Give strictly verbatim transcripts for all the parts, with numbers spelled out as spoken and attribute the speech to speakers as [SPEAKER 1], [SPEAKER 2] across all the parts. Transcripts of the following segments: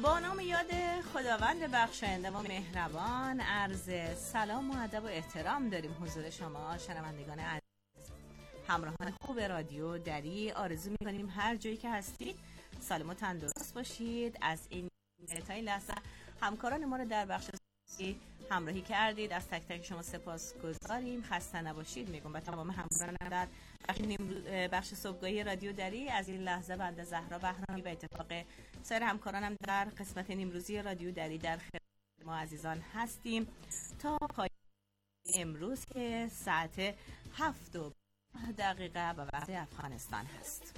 [SPEAKER 1] با نام یاد خداوند بخشاینده و مهربان، عرض سلام و ادب و احترام داریم حضور شما شنوندگان عزیز، همراهان خوب رادیو دری. آرزو می‌کنیم هر جایی که هستید سالم و تندرست باشید. از این تا این لحظه همکاران ما رو در بخش همراهی کردید، از تک تک شما سپاسگزاریم. خسته نباشید میگم به تمام همکاران در بخش صبحگاهی رادیو دری. از این لحظه بنده زهرا بهرامی و اتفاق سایر همکارانم در قسمت نیمروزی رادیو دری در خدمت ما عزیزان هستیم تا پایان امروز که ساعت هفت و دقیقه به وقت افغانستان هست.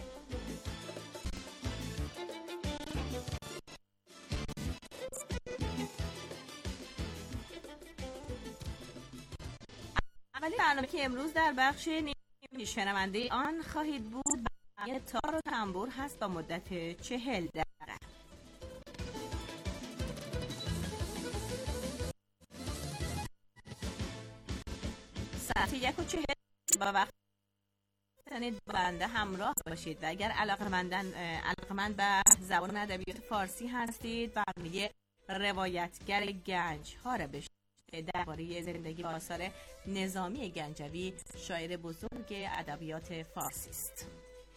[SPEAKER 1] اولی برنامه که امروز در بخش نیمروزی شنونده آن خواهید بود برنامه تار و تنبور هست با مدت چهل دقیقه. ساعت یک و چهل با وقت تانید بنده همراه باشید و اگر علاقمندن علاقمند به زبان ادبیات فارسی هستید برنامه روایتگر گنج ها را بشنوید. درباره زندگی و آثار نظامی گنجوی، شاعر بزرگ ادبیات فارسی است.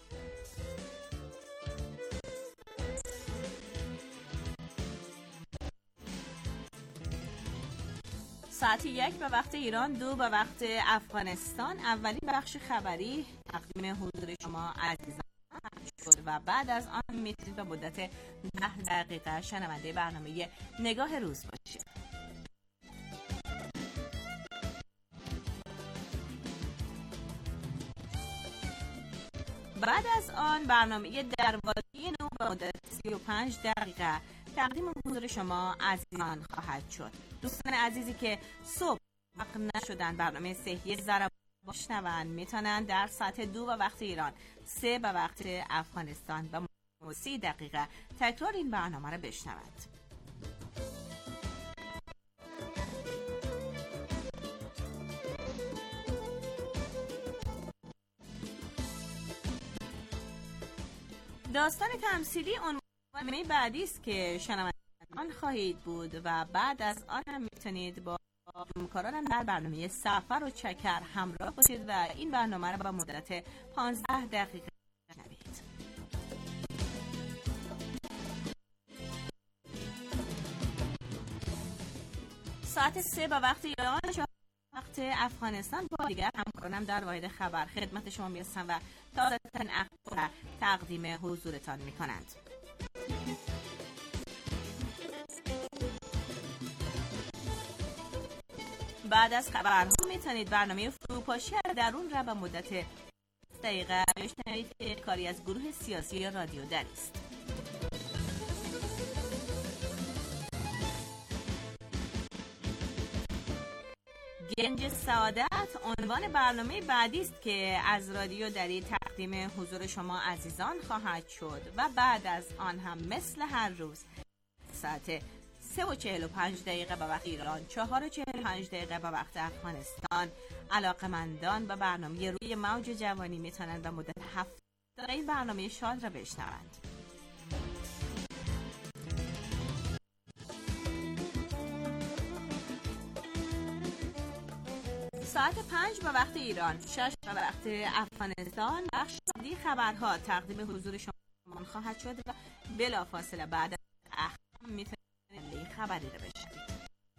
[SPEAKER 1] ساعت یک به وقت ایران، دو به وقت افغانستان اولین بخش خبری تقدیم حضور شما عزیزان شد و بعد از آن میتونید به مدت ده دقیقه شنونده برنامه نگاه روز باشید. بعد از آن برنامه دروازه نو به مدت سی و پنج دقیقه تقدیم حضور شما عزیزان خواهد شد. دوستان عزیزی که صبح وقت نشدن برنامه صحیح ضرب بشنون میتونن در ساعت دو به وقت ایران، سه به وقت افغانستان و سی دقیقه تکرار این برنامه را بشنوند. داستان تمثیلی عنوان بعدی است که شنوندگان خواهید بود و بعد از آن هم میتونید با همکارانم در برنامه سفر و چکر همراه باشید و این برنامه را با مدت پانزده دقیقه بشنوید. ساعت سه به وقت ایران، وقت افغانستان با دیگر همکارانم در واحد خبر خدمت شما میرسن و تازه ترین اخبار تقدیم حضورتان میکنند. بعد از خبرها میتونید برنامه فروپاشی درون را به مدت دقیقه بشنوید که کاری از گروه سیاسی رادیو دری است. گنج سعادت عنوان برنامه بعدی است که از رادیو دری تقدیم حضور شما عزیزان خواهد شد و بعد از آن هم مثل هر روز ساعت سه و چهل و پنج دقیقه به وقت ایران، چهار و چهل و پنج دقیقه به وقت افغانستان علاقمندان به برنامه روی موج جوانی میتونند به مدت هفت دقیقه این برنامه شاد را بشنوند. ساعت پنج به وقت ایران، شش به وقت افغانستان بخش بعدی خبرها تقدیم حضور شما خواهد شد و بلافاصله بعد از اخبار میتونید این خبری رو بشنوید.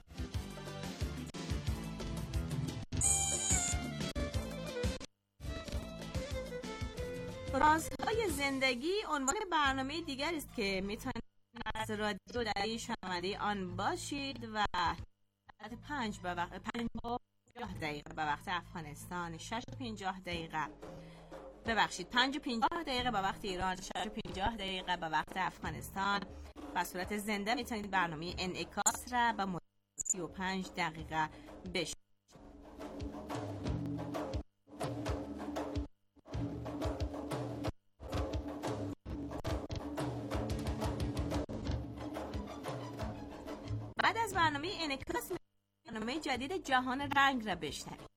[SPEAKER 1] رازهای زندگی عنوان برنامه دیگر است که میتونید از رادیو دری شنونده آن باشید و ساعت پنج به وقت پنج دقیقه به وقت افغانستان، شش و پنجاه دقیقه ببخشید پنج و پنجاه دقیقه به وقت ایران، شش و پنجاه دقیقه به وقت افغانستان به صورت زنده میتونید برنامه انعکاس را به مدت سی و پنج دقیقه بشنوید. بعد از برنامه انعکاس برنامه جدید جهان رنگ را بشنوید.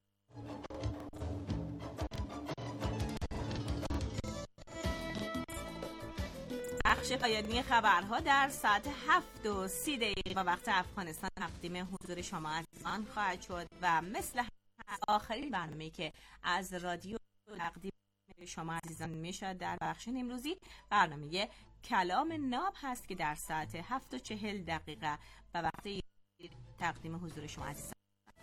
[SPEAKER 1] بخش پایانی خبرها در ساعت هفت و سی دقیقه وقت افغانستان تقدیم حضور شما عزیزان خواهد شد و مثل آخرین برنامه‌ای که از رادیو تقدیم شما عزیزان میشد در بخش امروزی، برنامه کلام ناب هست که در ساعت هفت و چهل دقیقه و وقت تقدیم حضور شما عزیزان.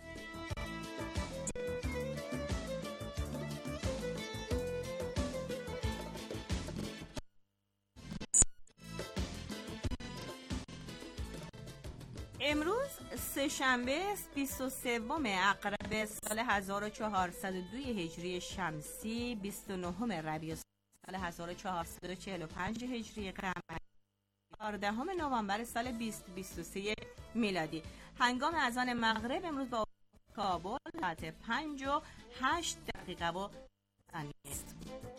[SPEAKER 1] امروز سه‌شنبه بیست و سوم اقرب سال هزار و چهارصد و دو هجری شمسی، بیست و نهم ربیع سال هزار و چهارصد و چهل و پنج هجری قمری، چهاردهم نوامبر سال بیست بیست و سه میلادی. هنگام اذان مغرب امروز با کابل ساعت پنج و هشت دقیقه و ثانیه است.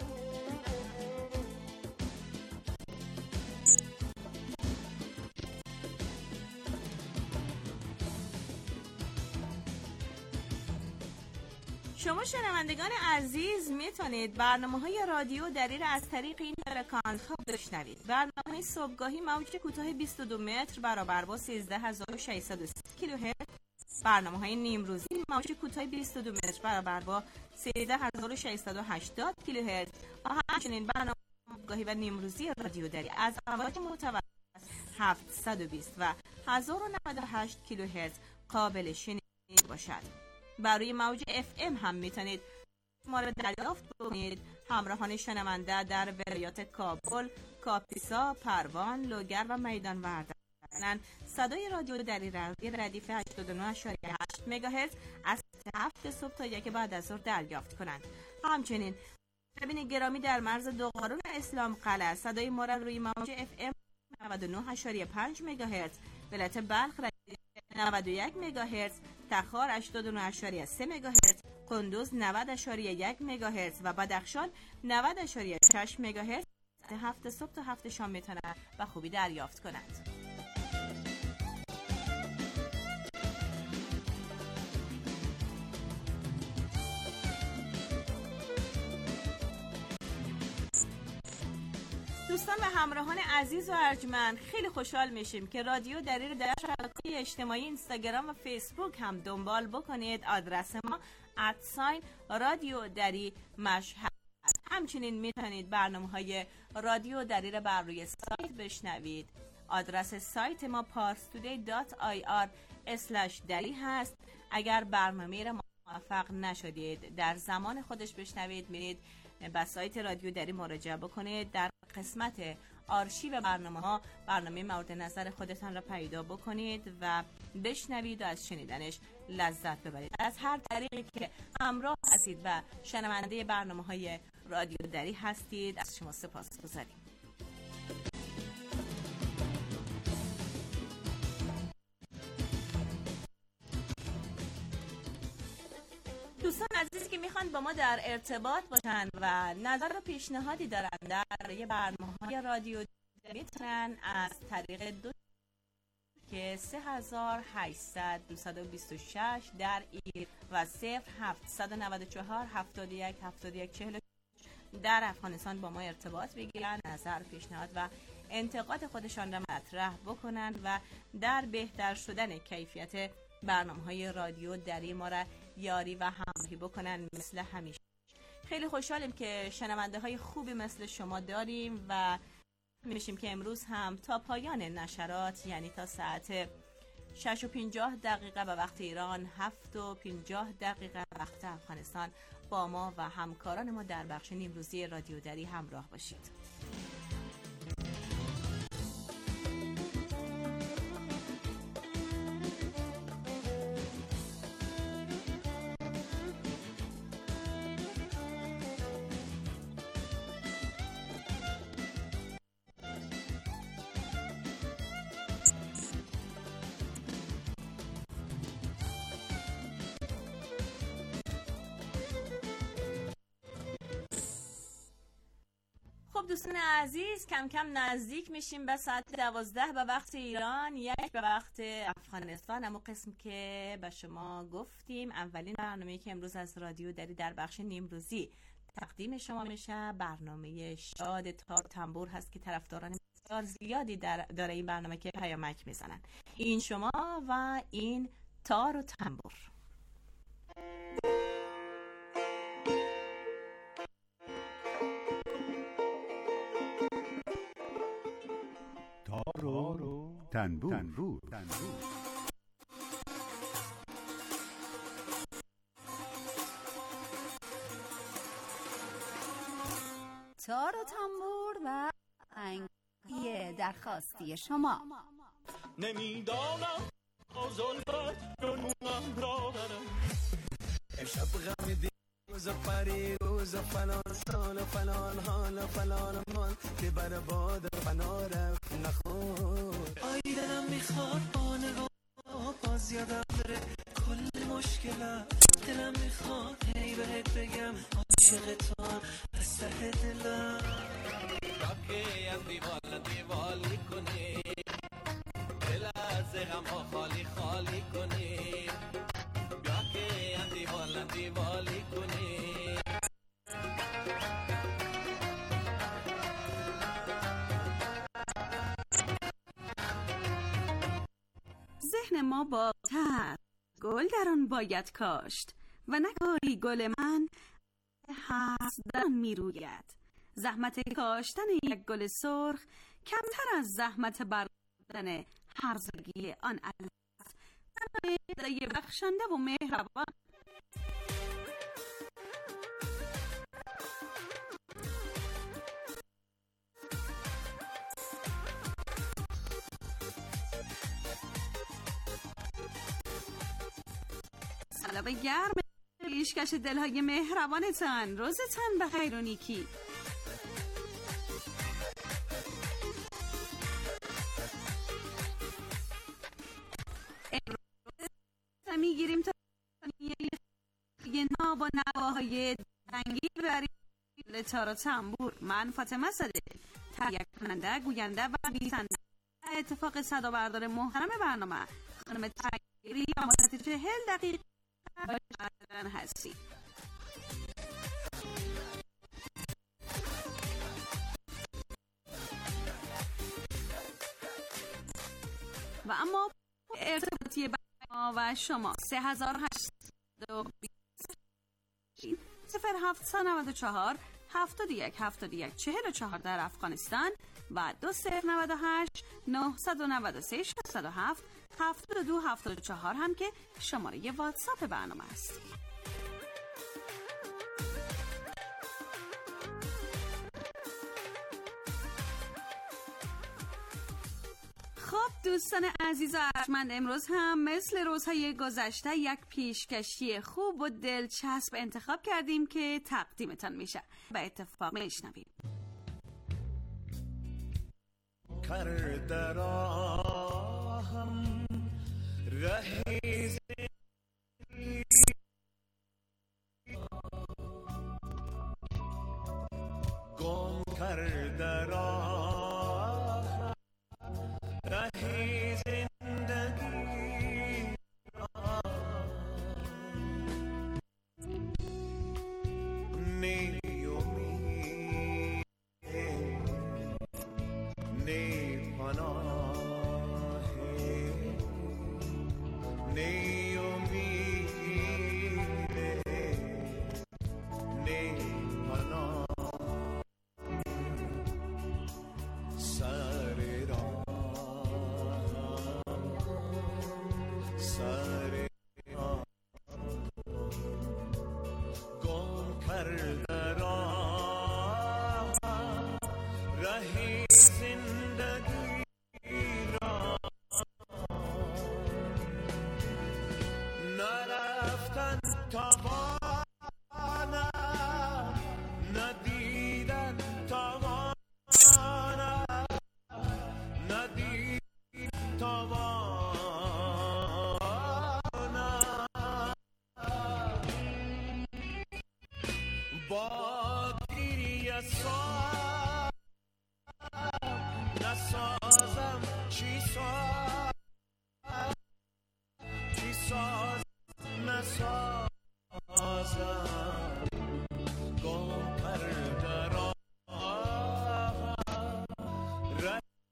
[SPEAKER 1] شما شنوندگان عزیز میتونید برنامه‌های رادیو دری را از طریق این فرکانس ها بشنوید. برنامه صبحگاهی موج کوتاه بیست و دو متر برابر با سیزده هزار و ششصد و سی کیلوهرتز، برنامه‌های نیمروزی موج کوتاه بیست و دو متر برابر با سیزده هزار و ششصد و هشتاد کیلوهرتز و همچنین برنامه صبحگاهی و نیمروزی رادیو دری از امواج متوسط هفتصد و بیست و هزار و نود و هشت کیلوهرتز قابل شنیدن باشد. برای موج اف ام هم میتونید ما را دریافت کنید. همراهان شنونده در ولایات کابل، کاپیسا، پروان، لوگر و میدان وردن صدای رادیو دری را ردیف هشتاد و نه ممیز هشت مگاهرتز از هفت صبح تا یک بعد از ظهر دریافت کنند. همچنین ببین گرامی در مرز دوقارون اسلام قلعه صدای ما را روی موج اف ام نود و نه ممیز پنج مگاهرتز، ولایت بلخ نود و یک مگاهرتز، تخار هشتاد و نه ممیز سه مگاهرتز، کندوز نود ممیز یک مگاهرتز و بدخشان نود ممیز شش مگاهرتز هفت صبح تا هفت شام میتونند و خوبی دریافت کنند. دوستان و همراهان عزیز و ارجمند، خیلی خوشحال میشیم که رادیو دری رو در شبکه‌های اجتماعی اینستاگرام و فیسبوک هم دنبال بکنید. آدرس ما ادساین رادیو دری مشهد. همچنین میتونید برنامه‌های رادیو دری رو بر روی سایت بشنوید. آدرس سایت ما پارستودی دات آی آر اسلش دری هست. اگر برنامه رو موفق نشدید در زمان خودش بشنوید، میرید به سایت رادیو دری مراجعه بکنید. در قسمت آرشیو برنامه ها برنامه مورد نظر خودتان را پیدا بکنید و بشنوید و از شنیدنش لذت ببرید. از هر طریقی که همراه هستید و شنونده برنامه های رادیو دری هستید از شما سپاسگزاریم. دوستان عزیزی که میخوان با ما در ارتباط باشن و نظر و پیشنهادی دارن در یه برنامه‌های رادیو میتونن از طریق دو که سه هزار و هشتصد دویست و بیست و شش در ایر و صفر هفتصد و نود و چهار هفتاد و یک هفتاد و یک چهل در افغانستان با ما ارتباط بگیرن، نظر، پیشنهاد و انتقاد خودشان را مطرح بکنن و در بهتر شدن کیفیت برنامه‌های رادیو دری ما را یاری و همراهی بکنن. مثل همیشه خیلی خوشحالیم که شنونده های خوبی مثل شما داریم و میشیم که امروز هم تا پایان نشرات، یعنی تا ساعت شش و پنجاه دقیقه به وقت ایران، هفت و پنجاه دقیقه وقت افغانستان با ما و همکاران ما در بخش نیمروزی رادیو دری همراه باشید. دوستان عزیز، کم کم نزدیک میشیم به ساعت دوازده به وقت ایران، یک به وقت افغانستان. اما قسم که به شما گفتیم اولین برنامه‌ای که امروز از رادیو دری در بخش نیمروزی تقدیم شما میشه برنامه شاد تار تنبور هست که طرفداران بسیار زیادی در داره این برنامه که پیامک میزنن. این شما و این تار و تنبور.
[SPEAKER 2] تار و تنبور, تنبور. تنبور.
[SPEAKER 3] تار و تنبور و انگی درخواستی شما.
[SPEAKER 4] نمیدانم آزالبت جنونم را برم امشب غم دی روز پری روز فلان سال فلان حال فلان مال که بر باد فنا رفت نخور آی دلم میخواد با نگاه باز یادم بره کل مشکلم دلم میخواد هی بهت بگم عاشقتم از ته دلم راکی هم دیوال دیوال کنی دل از غم خالی خالی کنی راکی هم دیوال دیوالی کنی
[SPEAKER 3] ذهن ما باغ‌تر گل در آن باید کاشت و نگاری گل من هست در آن می روید. زحمت کاشتن یک گل سرخ کمتر از زحمت بردن هرزگی آن علف در خدای بخشنده و مهربان. سلام گرم پیشکش دلهای مهربانتان، روزتان بخیر و نیکی. امروز میگیریم تا یه ناب و نواهای دنگی برای تار و تنبور. من فاطمه صادق، تهیه کننده، گوینده و نویسنده اتفاق صدا بردار محترم برنامه خانم تغییری یا مدت چهل دقیقه هستی. و اما ارتباطی با و شما سه هزار هشتصد و بیست صفر هفتصد و نود و چهار هفتاد و یک هفتاد و یک چهل و چهار در افغانستان و دو صفر نود و هشت نهصد و نود و سه شصت و هفت هفتاد و دو هفتاد و چهار هم که شماره واتساپ برنامه است. خب دوستان عزیز و ارجمند، امروز هم مثل روزهای گذشته یک پیشکشی خوب و دلچسب انتخاب کردیم که تقدیمتان میشه. به اتفاق میشنویم.
[SPEAKER 4] کرده راهم رهی گم کرده راهم رهی زندگی نی امید نی پناه نی امید نی پناه سر راه سر راه گم کرده راه رهی زندگی را نرفتن توانم ندیدن توانم ندید توانم با دیگه سال نسازم چی ساز چی ساز نسازم گم کرده راه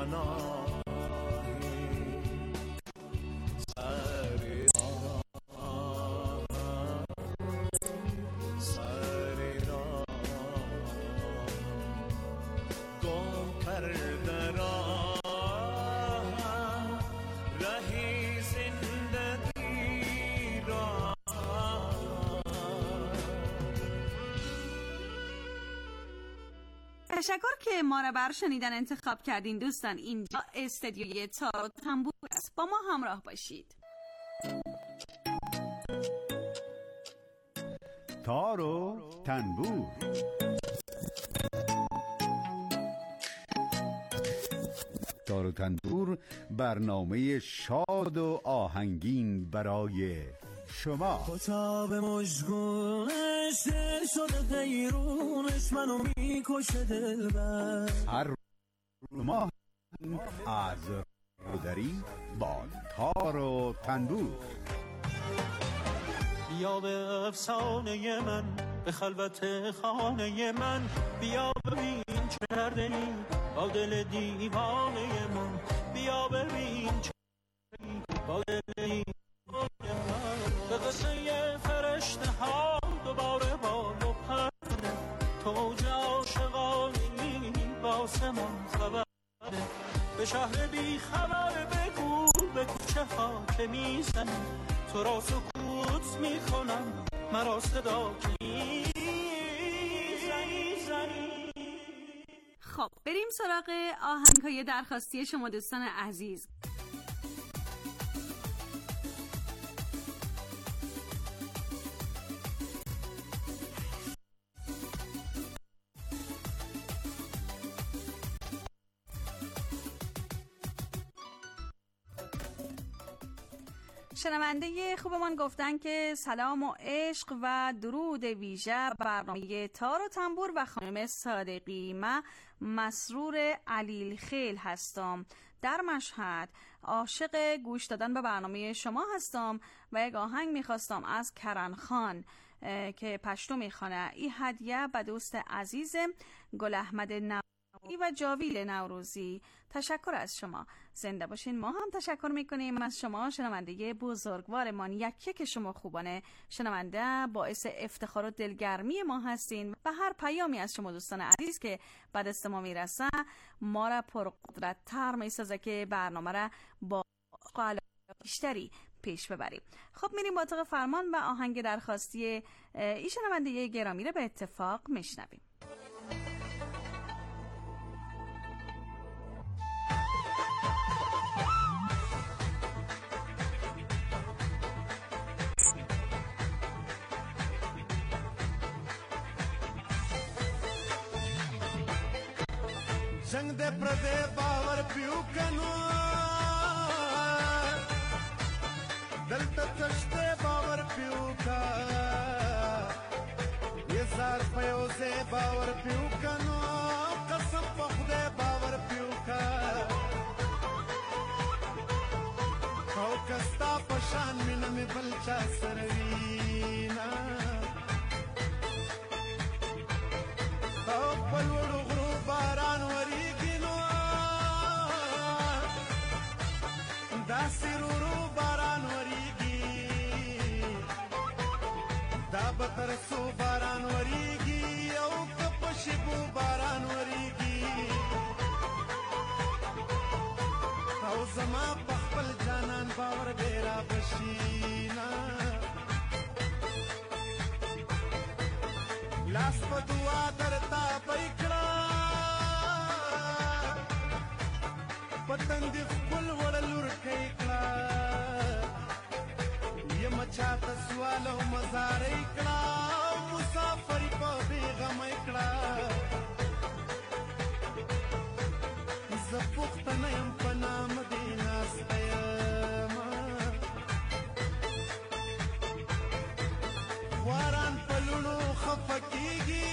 [SPEAKER 4] پناهی سر راه سر راه گم کرده راه رهی زندگی را.
[SPEAKER 3] تشکر که ما را بر شنیدن انتخاب کردین دوستان. اینجا استدیوی تار و تنبور است، با ما همراه باشید.
[SPEAKER 2] تار و تنبور. تار و تنبور برنامه شاد و آهنگین برای شما.
[SPEAKER 4] خطاب مشگونش دل شده غیرونش منو میکشه دلبر.
[SPEAKER 2] هر ماه از رودری با تار و تنبور.
[SPEAKER 4] بیا به افسانه من، به خلوت خانه من، بیا ببین چه کرده ای با دل دیوانه من. بیا ببین چه کرده ای با دل دیوانه من. به قصه فرشته ها دوباره بال و پرده، توج عاشقانی واسه من خبره. به شهر بی خبر بگو به کوچه ها که میزنی، تو را سکوت میکنم مرا صدا که میزنی زنی.
[SPEAKER 3] خب بریم سراغ آهنگ‌های درخواستی شما دوستان عزیز. شنونده خوبمان گفتن که سلام و عشق و درود ویژه برنامه تار و تنبور و خانم صادقی. من مسرور علیل خیل هستم در مشهد. عاشق گوش دادن به برنامه شما هستم و یک آهنگ میخواستم از کرن خان که پشتو میخوانه. این هدیه به دوست عزیز گل احمد نوروزی و جاویل نوروزی. تشکر از شما، زنده باشین. ما هم تشکر میکنیم از شما شنونده بزرگوارمان. یکی که شما خوبانه شنونده باعث افتخار و دلگرمی ما هستین و هر پیامی از شما دوستان عزیز که به دست ما میرسه ما را پرقدرت تر میسازه که برنامه را با علاقه بیشتری پیش ببریم. خب میریم با طاق فرمان و آهنگ درخواستی این شنونده گرامی را به اتفاق میشنویم.
[SPEAKER 4] جنگ دے پردے باور پیو کنو دلتا تشتے باور پیو کا یہ زار پیوزے باور پیو کنو قسم پخدے باور پیو کا او کستا پشان من می بلچا سروینا او پلوڑو غرو باران وریگی نو دا سرورو باران وریگی دا بترسو باران وریگی او کپشبو باران وریگی او زما پخپل جانان باور بیرا بشینا لاس په دعا درتا پېکړه پتن دې خپل وړلور کېکړه یم چاته سوال او مزار کړه مسافر په بیغم کړه زه پښتنه يم په نام دې ناسته یم خواران په لونو خفکیږي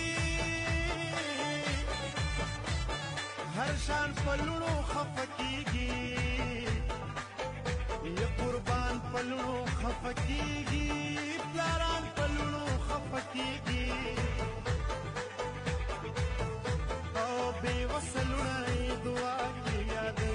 [SPEAKER 4] هر شان په لونو خفکیږي یا قربان په لونو خفکیږي پلاران په لونو خفکیږي او بې وسلونه دعا کې یاد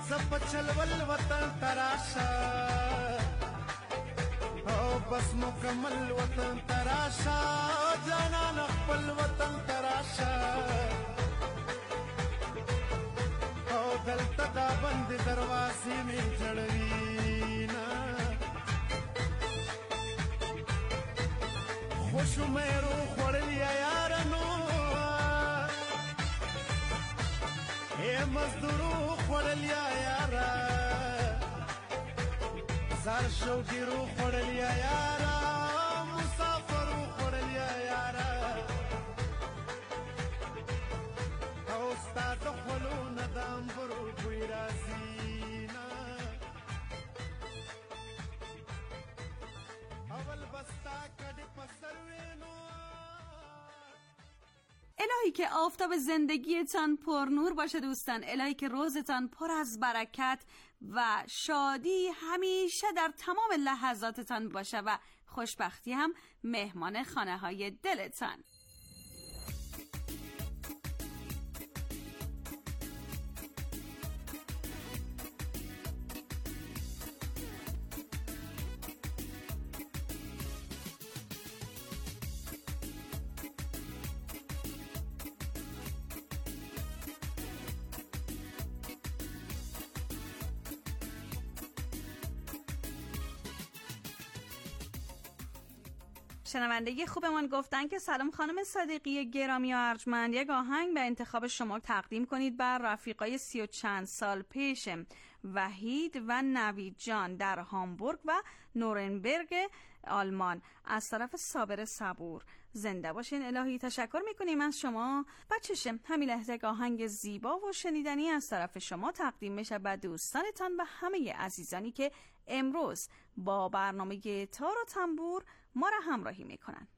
[SPEAKER 4] زب چلول وطن تراشا او بس مکمل وطن تراشا جانان خپل وطن تراشا او دلته دا بند دروازې مې جړوي نا خوشو مې روح خوړلی یارانو اے مزدورو خوړلی یارا زار شوقي روح خوړلی یارا مسافر خوړلی یارا او استاد خلونه دام برو کوی رازینا اول بستا کډ پسروینو
[SPEAKER 3] الهی که آفتاب زندگیتان پر نور باشه دوستان، الهی که روزتان پر از برکت و شادی همیشه در تمام لحظاتتان باشه و خوشبختی هم مهمان خانه های دلتان. شنونده خوبمان گفتن که سلام خانم صادقی گرامی و ارجمند، یک آهنگ به انتخاب شما تقدیم کنید بر رفیقای سی و چند سال پیش وحید و نوید جان در هامبورگ و نورنبرگ آلمان از طرف صابر صبور. زنده باشین الهی. تشکر میکنیم از شما. بچه‌شم همین لحظه آهنگ زیبا و شنیدنی از طرف شما تقدیم میشه به دوستانتان و همه عزیزانی که امروز با برنامه تار و تنبور ما را همراهی میکنن.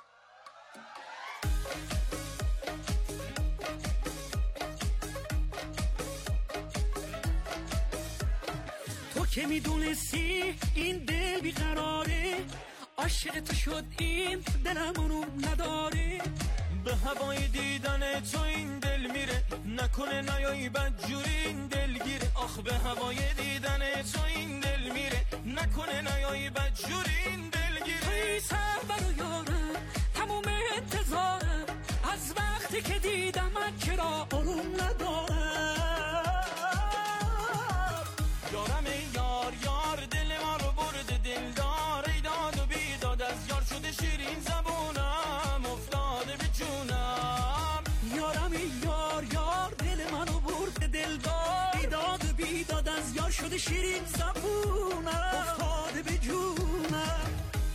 [SPEAKER 5] تو که میدونستی این دل بیقراره، عاشق تو شد این دلم اونو نداره.
[SPEAKER 4] به هوای دیدن تو این دل میره، نکنه نیایی بدجوری این دل گیره. آخ به هوای دیدن تو این دل میره، نکنه نیایی بدجوری این دل گیره.
[SPEAKER 5] توی سربر و یارم تموم انتظارم، از وقتی که دیدم من چرا آروم ندارم.
[SPEAKER 4] یارم ای یار یار دل ما رو برد دل دار، ای داد و بیداد از یار شده شیرین زبونم افتاده به جونم.
[SPEAKER 5] یارم ای یار یار دل منو برد دل دار، ای داد و بیداد از یار شده شیرین زبونم افتاده به جونم.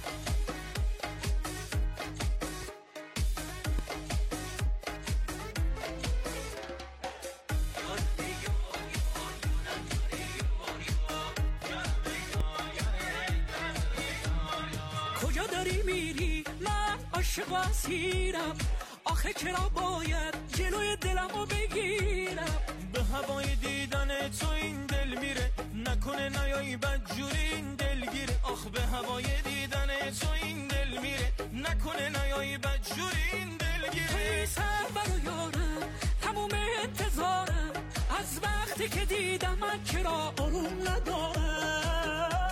[SPEAKER 5] کجا داری میری من عاشق و اسیرم، آخه چرا باید جلوی دلمو بگیرم.
[SPEAKER 4] به هوای دیدن تو این دل میره، نکنه نیایی بدجوری این دل گیره. آخ به هوای دیدن تو این دل میره، نکنه نیایی بدجوری این دل گیره.
[SPEAKER 5] توی سربر و یارم تموم انتظارم، از وقتی که دیدم من چرا آروم ندارم.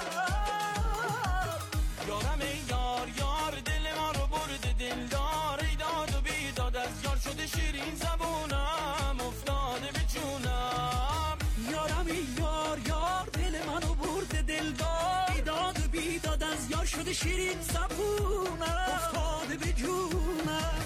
[SPEAKER 4] یارم ای یار یار دل ما رو برد دل دار، ای داد و بیداد از یار شده شیرین زبونم افتاده به جونم.
[SPEAKER 5] یارم ای یار یار دل منو برد دل دار، ای داد و بیداد از یار شده شیرین زبونم افتاده به جونم.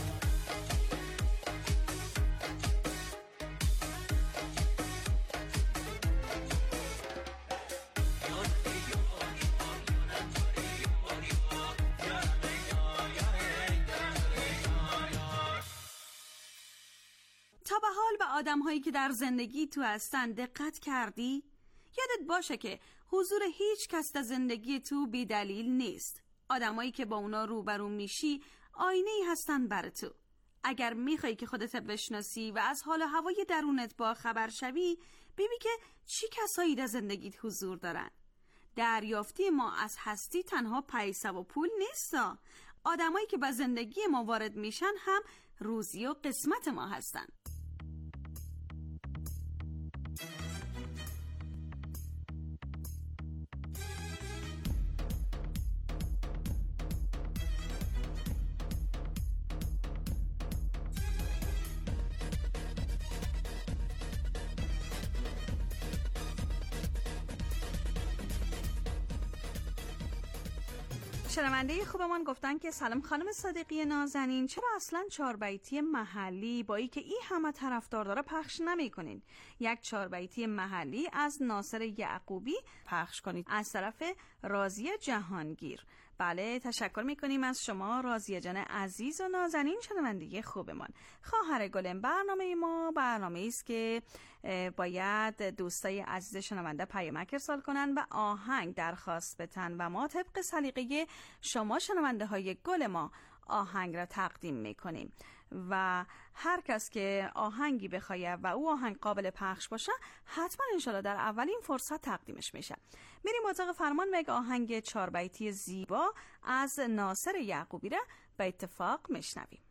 [SPEAKER 3] تا به حال به آدم هایی که در زندگی تو هستن دقت کردی؟ یادت باشه که حضور هیچ کس در زندگی تو بی دلیل نیست. آدمایی که با اونا روبرو میشی آینه‌ای هستن بر تو. اگر میخوای که خودت بشناسی و از حال و هوای درونت با خبر شوی، ببین که چی کسایی در زندگیت حضور دارن. دریافتی ما از هستی تنها پیسه و پول نیستا. آدمایی که به زندگی ما وارد میشن هم روزی و قسمت ما هستن. شنونده خوبمان گفتن که سلام خانم صادقی نازنین، چرا اصلا چهاربیتی محلی با ای که ای همه طرفدار داره پخش نمی کنین؟ یک چهاربیتی محلی از ناصر یعقوبی پخش کنید از طرف راضیه جهانگیر. بله، تشکر میکنیم از شما راضیه جان عزیز و نازنین شنونده خوبمان. خواهر گلم، برنامه ما برنامه است که باید دوستای عزیز شنونده پیامک ارسال کنن و آهنگ درخواست بتن و ما طبق سلیقه شما شنونده های گل ما آهنگ را تقدیم میکنیم و هر کس که آهنگی بخواه و او آهنگ قابل پخش باشه حتما انشالله در اولین فرصت تقدیمش میشه. میریم اتاق فرمان و یک آهنگ چهار بیتی زیبا از ناصر یعقوبی را به اتفاق میشنویم.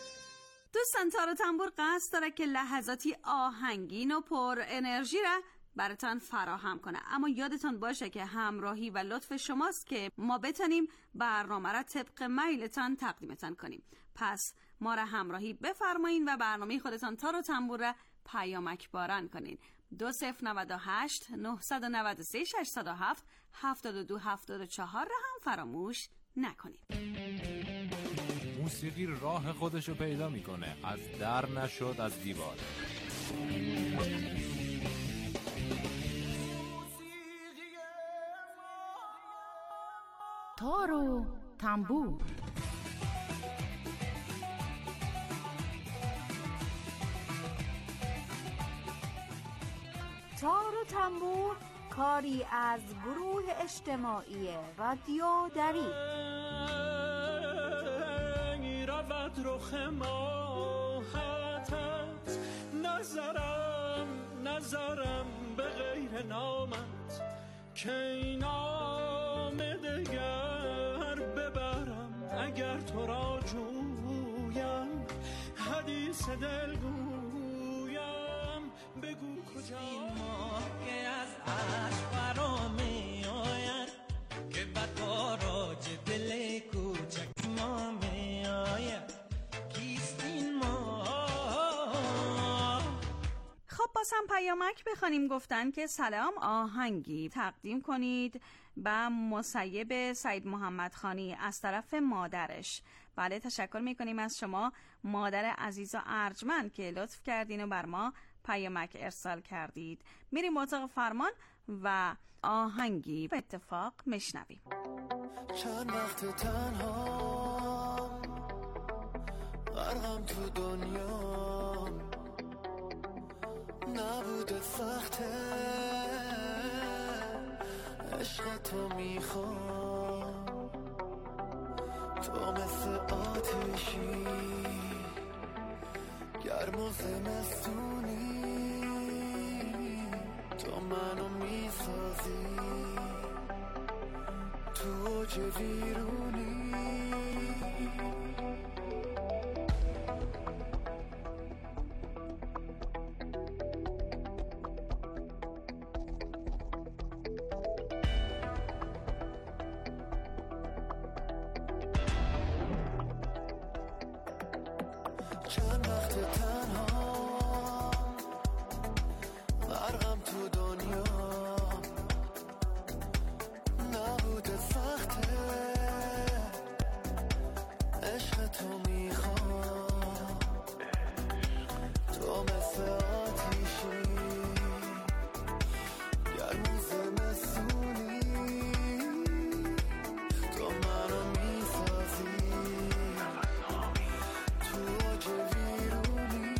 [SPEAKER 3] دوستان، تار و تنبور قصد داره که لحظاتی آهنگین و پر انرژی را براتان فراهم کنه. اما یادتان باشه که همراهی و لطف شماست که ما بتونیم برنامه را طبق میلتان تقدیمتان کنیم. پس ما را همراهی بفرمایید و برنامه خودتان تار و تنبور را پیامک باران کنین. دو صفر نود و هشت نهصد و نود و سه ششصد و هفت هفتاد و دو هفتاد و چهار را هم فراموش نکنید.
[SPEAKER 6] موسیقی راه خودشو پیدا میکنه، از در نشد از دیوار.
[SPEAKER 7] تار و تنبور.
[SPEAKER 8] تار و تنبور کاری از گروه اجتماعی رادیو دری.
[SPEAKER 4] رود رخ ماهتت، نظرم نظرم به غیر نامت، که این نام دگر ببرم اگر تو را جویم، حدیث دل گویم بگو کجا این ماه که از عشق برا می آید، که بدباراج دل کوچک ما می آید، کیست این ماه.
[SPEAKER 3] خب باز هم پیامک بخوانیم. گفتن که سلام، آهنگی تقدیم کنید به مسیب سعید محمد خانی از طرف مادرش. بله، تشکر میکنیم از شما مادر عزیز و ارجمند که لطف کردین و بر ما پیامک ارسال کردید. میریم اتاق فرمان و آهنگی به اتفاق میشنویم.
[SPEAKER 4] چند وقت تنها غرقم تو دنیا، نبوده سخته عشق تو میخوام، تو مثل آتشی گرم و زمستونی، تو منو میسازی تو اوج ویرونی. چند وقت تنها غرقم تو دنیا، نبوده سخته عشق تو میخوام، تو مثل آتیشی گرم و زمستونی، تو منو میسازی تو اوج ویرونی.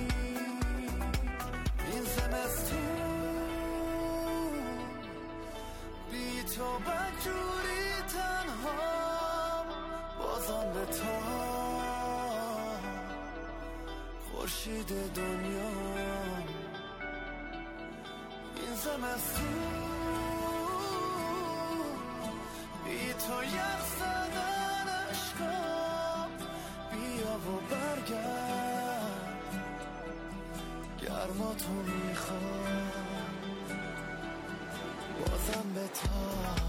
[SPEAKER 4] این زمستون بی تو بدجوری تنها، بازم به تا خورشید دنیا. این زمستون بی تو یخ زدن عشقم، بیا و برگرد گرما تو میخوام، بازم به تا.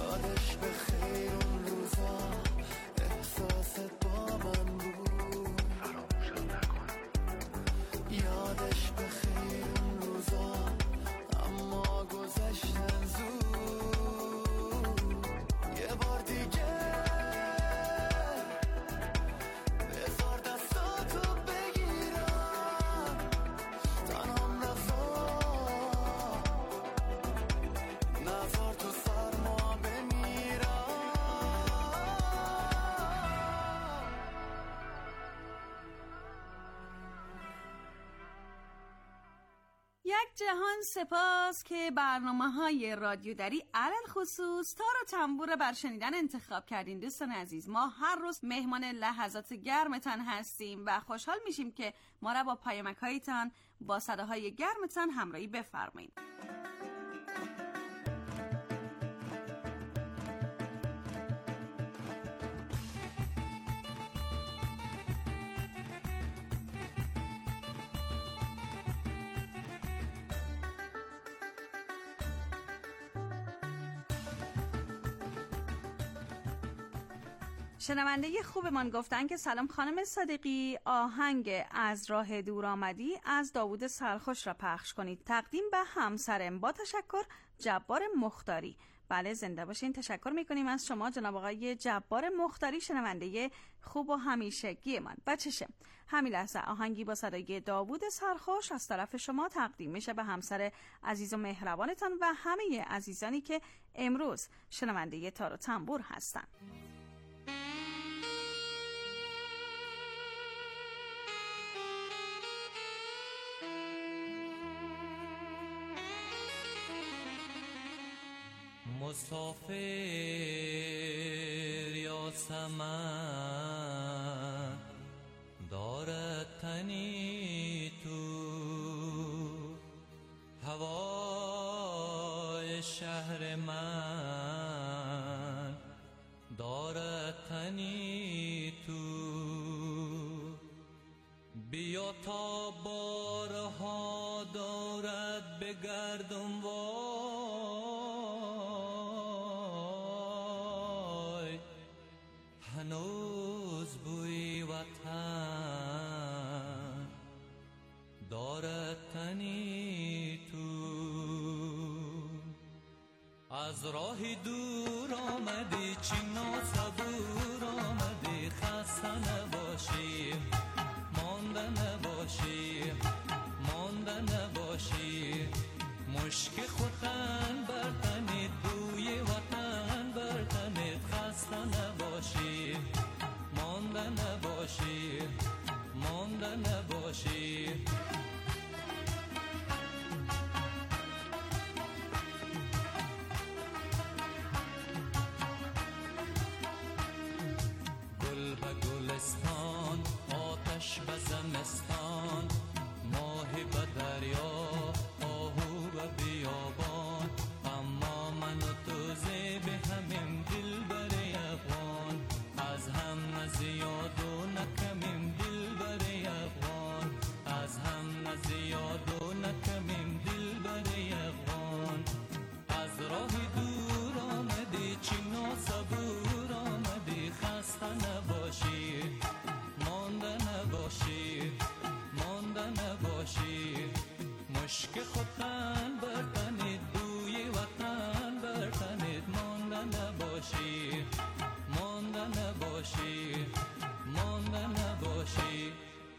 [SPEAKER 4] یادش به خیر اون روزا احساست با من بود،
[SPEAKER 3] یک جهان سپاس که برنامه‌های رادیو دری علل خصوص تار و تنبور بر شنیدن انتخاب کردین. دوستان عزیز، ما هر روز مهمان لحظات گرمتان هستیم و خوشحال میشیم که ما را با پیامک‌هایتان با صداهای گرمتان همراهی بفرمایید. شنونده خوبمان گفتن که سلام خانم صادقی، آهنگ از راه دور آمدی از داوود سرخوش را پخش کنید، تقدیم به همسرم. با تشکر، جبار مختاری. بله، زنده باشین. تشکر میکنیم از شما جناب آقای جبار مختاری، شنونده خوب و همیشگی من. بچشه همین لحظه آهنگی با صدای داوود سرخوش از طرف شما تقدیم میشه به همسر عزیز و مهربانتان و همه عزیزانی که امروز شنونده تار و تنبور هستن.
[SPEAKER 4] مسافر یا سمن دارد تنی تو، هوای شهر من دارد تنی تو. بیا تا بارها دارد بگردم وای، هنوز بوی وطن دارد تنی تو. از راه دور آمدی چی ناصبور آمدی، خسته نباشی مانده نباشی مانده نباشی، مشک خوتن برتنید بوی وطن برتنید، خسته نباشی مانده نباشی مانده نباشی. گل به گلستان، آتش به زمستان، ماهی به دریا، آهو به بیابان، اما من و تو زیب همین دل بری افغان، از هم نزیاد و نکمیم دل بری افغان، از هم نزیاد و نکمیم دل بری افغان. از راه دور آمدی چی ناصبور آمدی، خسته نباشی مانده نباشی مانده نباشی، مشک خوتن برتنید بوی وطن برتنید، مانده نباشی مانده نباشی مانده نباشی.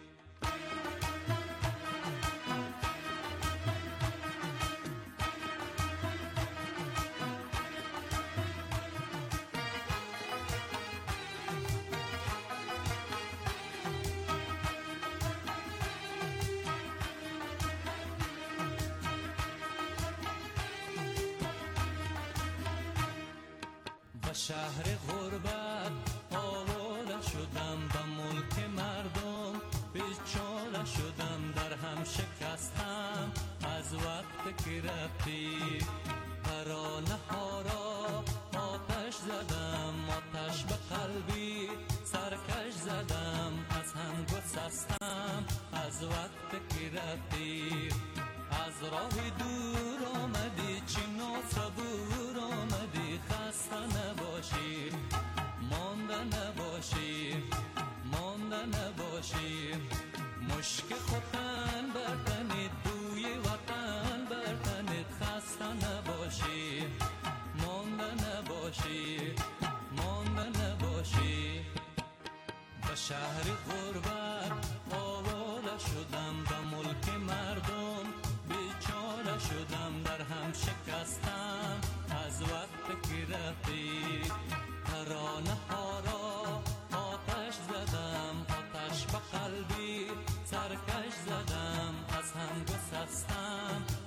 [SPEAKER 4] به شهر غربت آواره شدم، به ملک مردم بیچاره شدم، در هم شکستم از وقت که رفتی. ترانه ها را آتش زدم، آتش به قلبی سرکش زدم، از هم گسستم از وقت که رفتی. از راه دور آمدی چی ناصبور آمدی، خسته نباشی مانده نباشی مانده نباشی، مشک خوتن برتنید بوی وطن برتنید، خسته نباشی مانده نباشی مانده نباشی. به شهر غربت آواره شدم، به ملک مردم بیچاره شدم، در هم شکستم از وقت که رفتی. ترانه ها را آتش زدم، آتش به قلبی سرکش زدم، از هم گسستم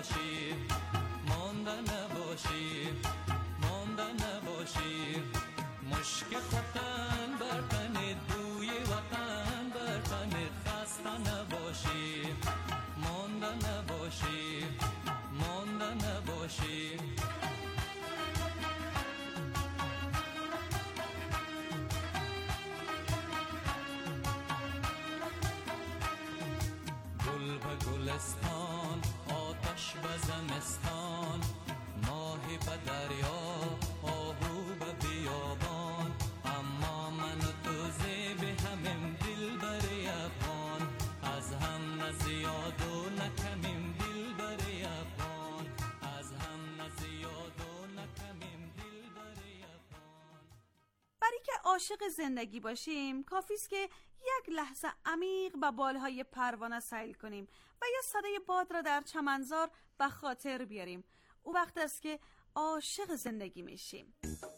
[SPEAKER 4] نباشی مانده نباشی مانده نباشی مشک خطن بر تنت بوی وطن بر تنت خسته نباشی مانده نباشی مانده نباشی گل به گلستان آتش به زمستان ماهی به دریا آهو به بیابان اما من و تو زیب همیم دل بر افغان از هم نزیاد و نکمیم دل بر افغان از هم نزیاد و نکمیم دل بر افغان.
[SPEAKER 3] برای که عاشق زندگی باشیم کافیست که یک لحظه عمیق به بالهای پروانه سیل کنیم و یا صدای باد را در چمنزار به خاطر بیاریم. او وقت است که عاشق زندگی میشیم.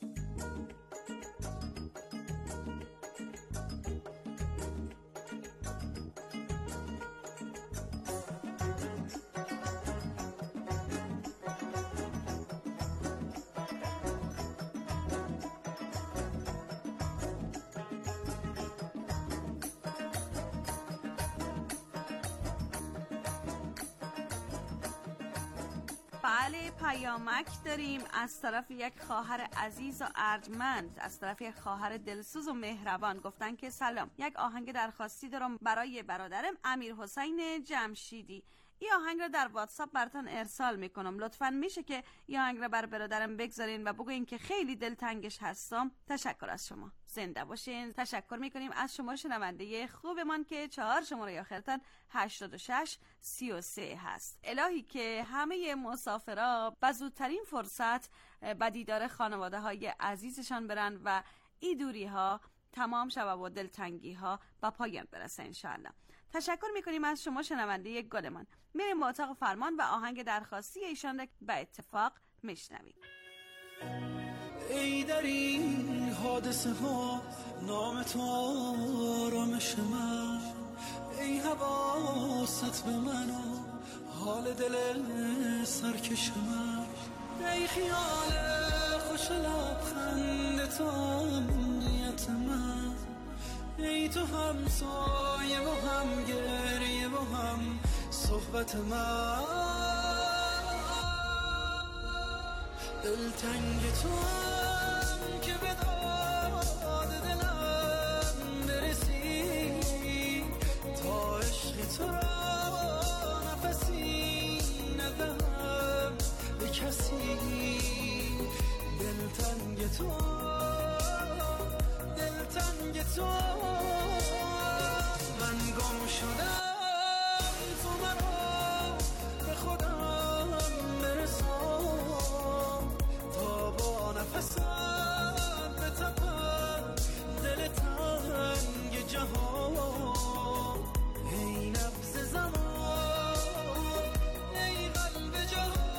[SPEAKER 3] بله، پیامک داریم از طرف یک خواهر عزیز و ارجمند، از طرف یک خواهر دلسوز و مهربان. گفتن که سلام، یک آهنگ درخواستی دارم برای برادرم امیر حسین جمشیدی. این آهنگ را در واتساپ براتون ارسال میکنم، لطفاً میشه که این آهنگ را بر برادرم بگذارین و بگوین که خیلی دلتنگش هستم. تشکر از شما، زنده باشین. تشکر میکنیم از شما شنونده خوبمان که چهار شماره آخرتان هشتاد و شش سی و سه هست. الهی که همه مسافرها به زودترین فرصت به دیدار خانواده های عزیزشان برن و ای دوری ها تمام شود و دلتنگی ها به پایان برسه انشاءالله. تشکر میکنیم از شما شنونده گلمان. میریم با اتاق فرمان و آهنگ درخواستی ایشان را به اتفاق میشنویم.
[SPEAKER 5] ای در این حادثه ها نام تو آرامش من، ای حواست به من و حال دل سرکش من، ای خیال خوش لبخند تو امنیت من، ای تو هم سایه و هم گریه و هم صحبت من، دلتنگ تو هم که به داد دلم برسی، تا عشق تو را نفسی ندهم به کسی، دلتنگ تو دلتنگ تو من گم شدم، تو مرا به خودم برسان، تا با نفسم به تپم دل تنگ جهان، ای نبض زمان ای قلب جهان.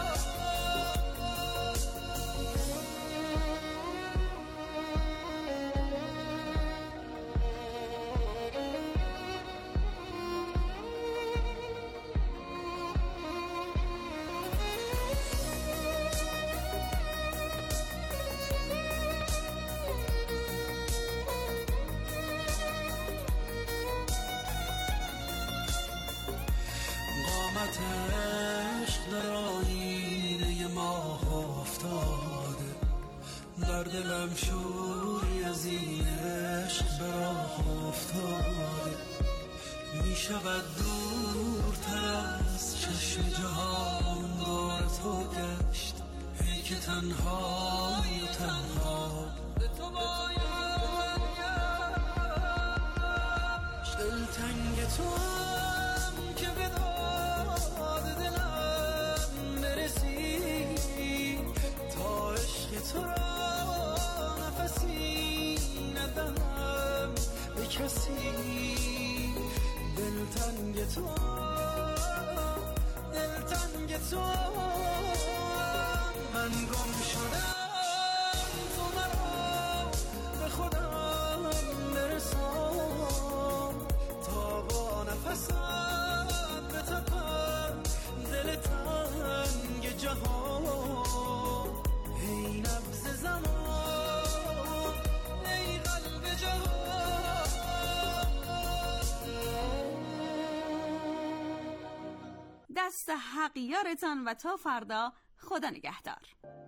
[SPEAKER 5] عشق در آینه ماه افتاده، در دلم شوری از این عشق به راه افتاده، می شود دورتر از چشم جهان دار تو گشت، ای که تنهایی و تنها به تو باید گشت، دلتنگ تو هم که به تو را نفسی ندهم به کسی، دلتنگ تو دلتنگ تو من گم شدم، تو مرا به خودم برسان، تا با نفسم به تپم دل تنگ
[SPEAKER 3] حق یارتان و تا فردا خدا نگهدار.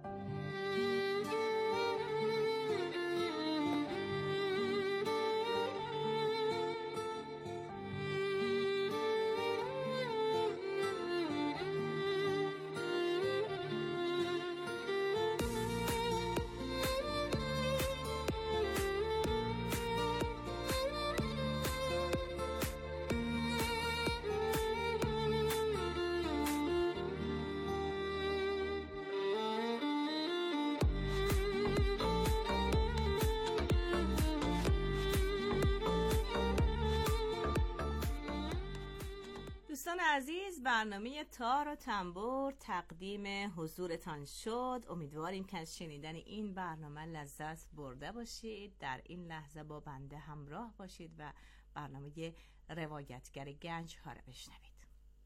[SPEAKER 1] دوستان عزیز، برنامه تار و تنبور تقدیم حضورتان شد. امیدواریم که از شنیدن این برنامه لذت برده باشید. در این لحظه با بنده همراه باشید و برنامه روایتگر گنج ها را بشنوید.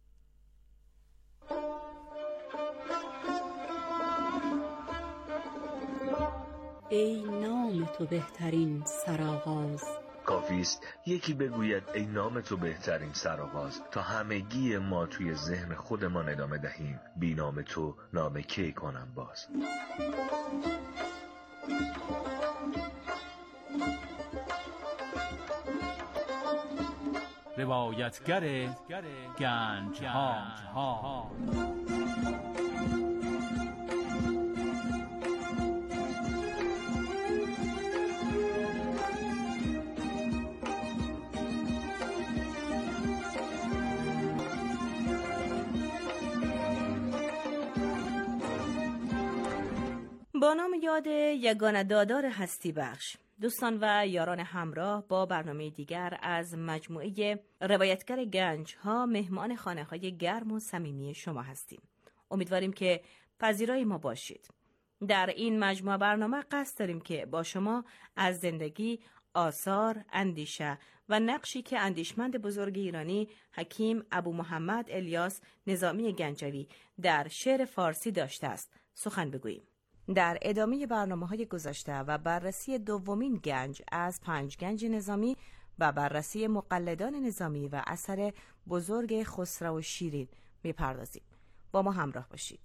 [SPEAKER 9] ای نام تو بهترین سرآغاز،
[SPEAKER 10] کافیست یکی بگوید ای نام تو بهترین سرآغاز، تا همگی ما توی ذهن خودمان ادامه دهیم بی نام تو نام کی کنم باز.
[SPEAKER 6] روایتگر گنج ها.
[SPEAKER 1] با نام یاد یگانه دادار هستی بخش، دوستان و یاران همراه با برنامه دیگر از مجموعه روایتگر گنج ها مهمان خانه های گرم و صمیمی شما هستیم. امیدواریم که پذیرای ما باشید. در این مجموعه برنامه قصد داریم که با شما از زندگی، آثار، اندیشه و نقشی که اندیشمند بزرگ ایرانی حکیم ابو محمد الیاس نظامی گنجوی در شعر فارسی داشته است سخن بگوییم. در ادامه برنامه‌های گذشته و بررسی دومین گنج از پنج گنج نظامی و بررسی مقلدان نظامی و اثر بزرگ خسرو شیرین می‌پردازیم. با ما همراه باشید.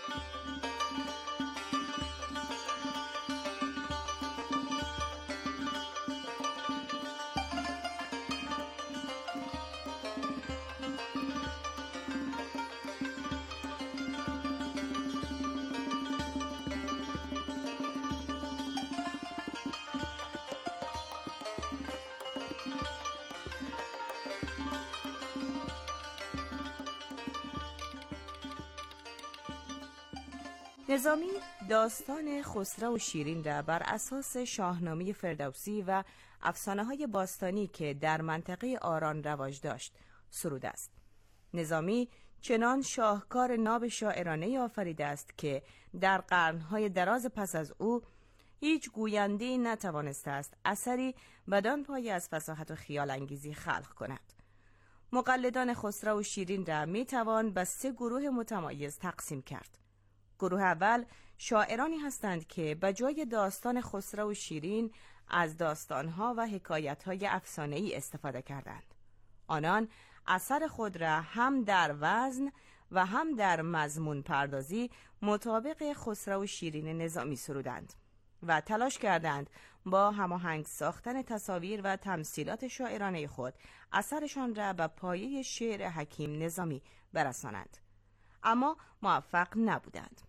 [SPEAKER 1] نظامی داستان خسرو و شیرین را بر اساس شاهنامه فردوسی و افسانه‌های باستانی که در منطقه آران رواج داشت سروده است. نظامی چنان شاهکار ناب شاعرانه آفریده است که در قرن‌های دراز پس از او هیچ گوینده‌ای نتوانسته است اثری بدان پایه از فصاحت و خیال انگیزی خلق کند. مقلدان خسرو و شیرین را می توان به سه گروه متمایز تقسیم کرد. گروه اول شاعرانی هستند که به جای داستان خسرو و شیرین از داستانها و حکایتهای افسانه‌ای استفاده کردند. آنان اثر خود را هم در وزن و هم در مضمون پردازی مطابق خسرو و شیرین نظامی سرودند و تلاش کردند با هماهنگ ساختن تصاویر و تمثیلات شاعرانه خود اثرشان را به پایه شعر حکیم نظامی برسانند، اما موفق نبودند.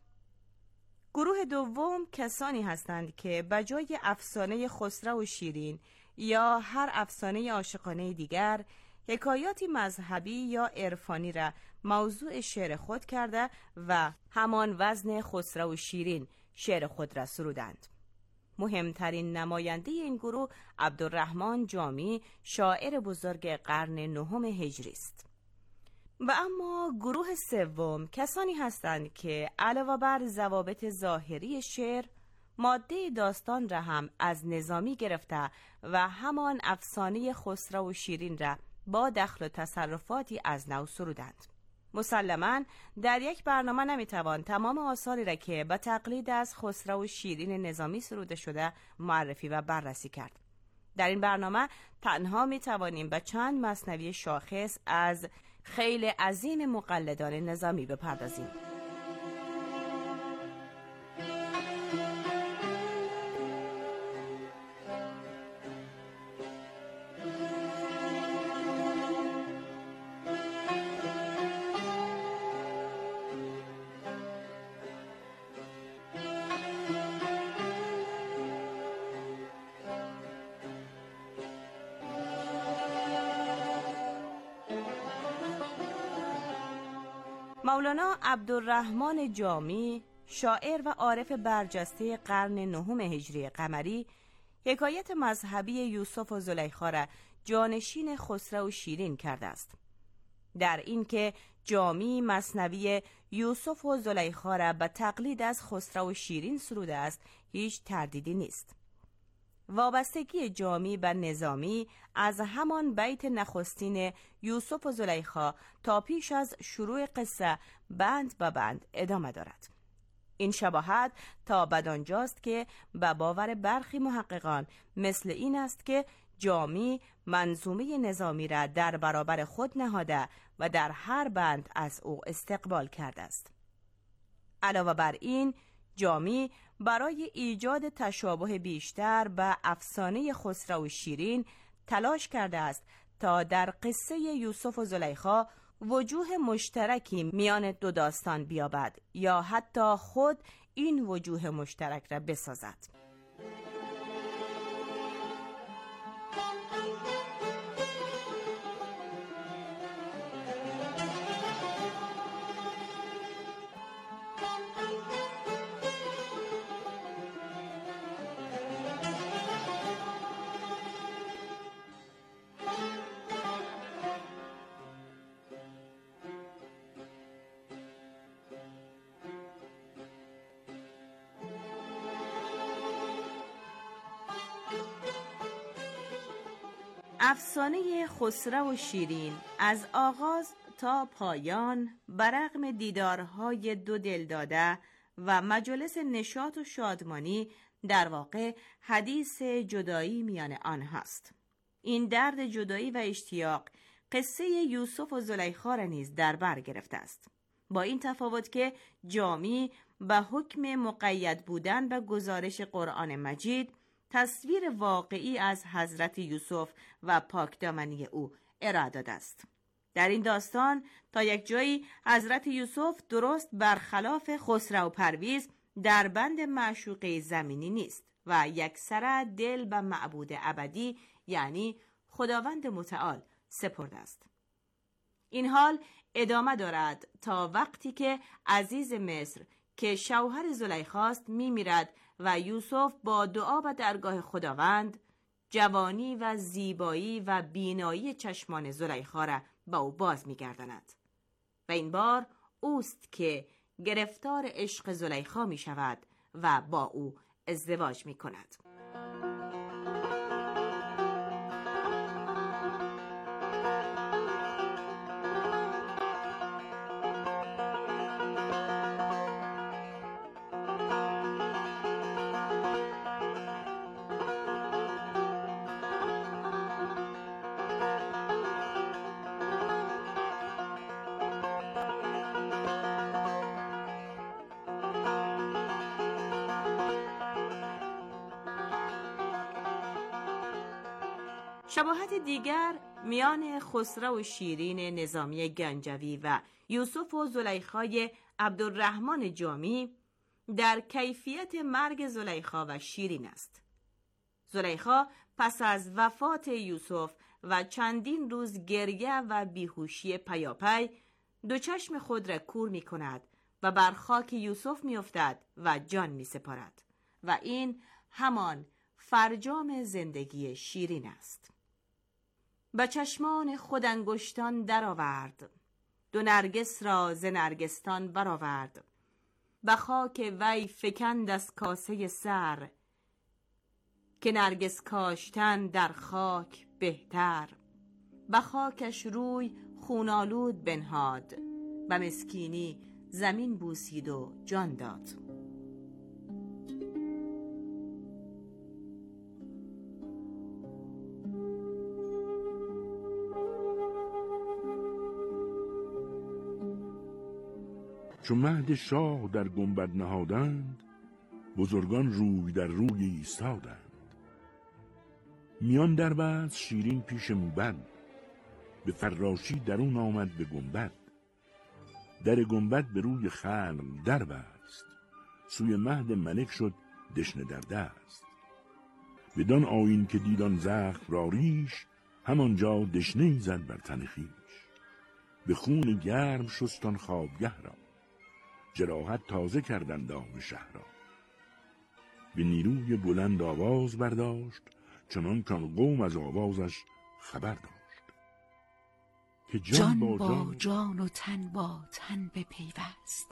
[SPEAKER 1] گروه دوم کسانی هستند که به جای افسانه خسرو و شیرین یا هر افسانه عاشقانه دیگر حکایاتی مذهبی یا عرفانی را موضوع شعر خود کرده و همان وزن خسرو و شیرین شعر خود را سرودند. مهمترین نماینده این گروه عبدالرحمن جامی، شاعر بزرگ قرن نهم هجری است. و اما گروه سوم کسانی هستند که علاوه بر ضوابط ظاهری شعر، ماده داستان را هم از نظامی گرفته و همان افسانه خسرو و شیرین را با دخل و تصرفاتی از نو سرودند. مسلماً در یک برنامه نمیتوان تمام آثاری را که به تقلید از خسرو و شیرین نظامی سروده شده معرفی و بررسی کرد. در این برنامه تنها میتوانیم به چند مثنوی شاخص از خیل عظیم مقلدان نظامی بپردازیم. مولانا عبدالرحمن جامی، شاعر و عارف برجسته قرن نهم هجری قمری، حکایت مذهبی یوسف و زلیخا را جانشین خسرو و شیرین کرده است. در این که جامی مثنوی یوسف و زلیخا را به تقلید از خسرو و شیرین سروده است، هیچ تردیدی نیست. وابستگی جامی به نظامی از همان بیت نخستین یوسف و زلیخا تا پیش از شروع قصه بند به بند ادامه دارد. این شباهت تا بدانجاست که به باور برخی محققان مثل این است که جامی منظومه نظامی را در برابر خود نهاده و در هر بند از او استقبال کرده است. علاوه بر این، جامی برای ایجاد تشابه بیشتر به افسانه خسرو و شیرین تلاش کرده است تا در قصه یوسف و زلیخا وجوه مشترکی میان دو داستان بیابد یا حتی خود این وجوه مشترک را بسازد. افسانه خسرو و شیرین از آغاز تا پایان برغم دیدارهای دو دلداده و مجالس نشاط و شادمانی در واقع حدیث جدایی میان آنهاست. این درد جدایی و اشتیاق قصه یوسف و زلیخا را نیز در بر گرفته است، با این تفاوت که جامی به حکم مقید بودن به گزارش قرآن مجید تصویر واقعی از حضرت یوسف و پاکدامنی او ارائه داده است. در این داستان تا یک جایی حضرت یوسف درست برخلاف خسرو پرویز در بند معشوقه زمینی نیست و یکسره دل به معبود ابدی یعنی خداوند متعال سپرده است. این حال ادامه دارد تا وقتی که عزیز مصر که شوهر زلیخاست میمیرد و یوسف با دعا به درگاه خداوند جوانی و زیبایی و بینایی چشمان زلیخا را به او باز می‌گرداند و این بار اوست که گرفتار عشق زلیخا می شود و با او ازدواج می کند. شباهت دیگر میان خسرو و شیرین نظامی گنجوی و یوسف و زلیخای عبدالرحمن جامی در کیفیت مرگ زلیخا و شیرین است. زلیخا پس از وفات یوسف و چندین روز گریه و بیهوشی پیاپی دو چشم خود را کور می کند و بر خاک یوسف می افتد و جان می سپارد و این همان فرجام زندگی شیرین است. به چشمان خود انگشتان درآورد، دو نرگس را ز نرگستان برآورد. به خاک وی فکند از کاسه سر، که نرگس کاشتن در خاک بهتر. به خاکش روی خونالود بنهاد، به مسکینی زمین بوسید و جان داد.
[SPEAKER 11] چون مهد شاه در گنبد نهادند، بزرگان روی در روی ایستادند. میان در بست شیرین پیش موبد، به فراشی درون آمد به گنبد. در گنبد به روی خلق در بست، سوی مهد ملک شد دشنه در دست. بدان آیین که دیدان زخم را ریش، همانجا دشنه‌ای زد بر تن خویش. به خون گرم شستان خوابگه را، جراحت تازه کردند دام شهر را. به نیروی بلند آواز برداشت، چنان کان قوم از آوازش خبر داشت. که جان,
[SPEAKER 7] جان
[SPEAKER 11] با
[SPEAKER 7] با
[SPEAKER 11] جان,
[SPEAKER 7] جان و تن با تن بپیوست.